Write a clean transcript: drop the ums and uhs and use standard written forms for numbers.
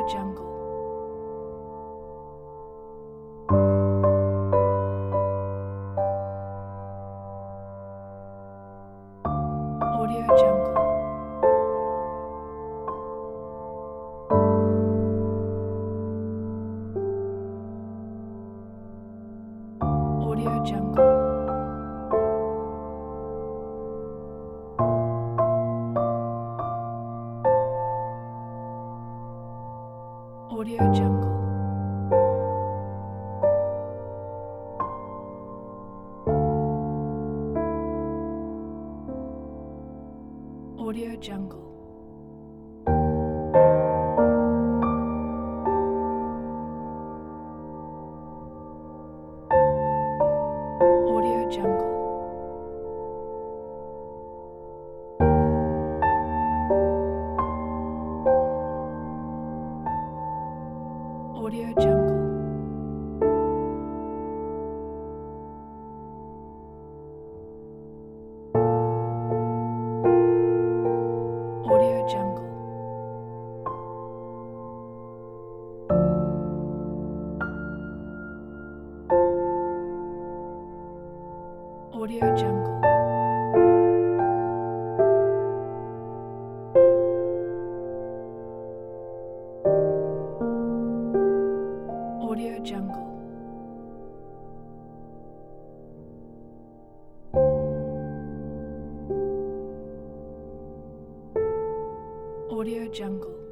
Jungle. Audio Jungle. Audio Jungle. Audio Jungle. Audio Jungle. Audio Jungle. Audio Jungle. Audio Jungle. Audio Jungle. Audio Jungle. Audio Jungle.